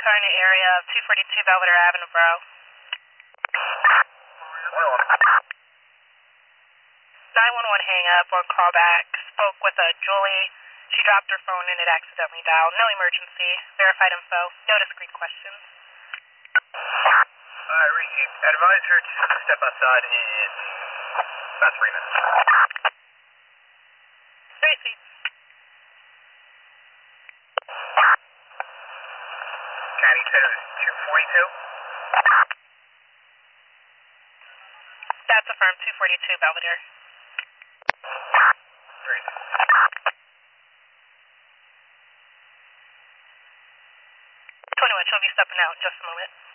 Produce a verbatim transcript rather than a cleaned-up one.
are in the area of two forty-two Belvedere Avenue, bro. nine one one hang up or call back. Spoke with a Julie. She dropped her phone and it accidentally dialed. No emergency. Verified info. No discreet questions. Alright, Ricky. Advise her to step outside in about three minutes. Three seats. Caddy says two forty-two. That's affirmed. two forty-two Belvedere. Great. twenty-one, she'll be stepping out in just a moment.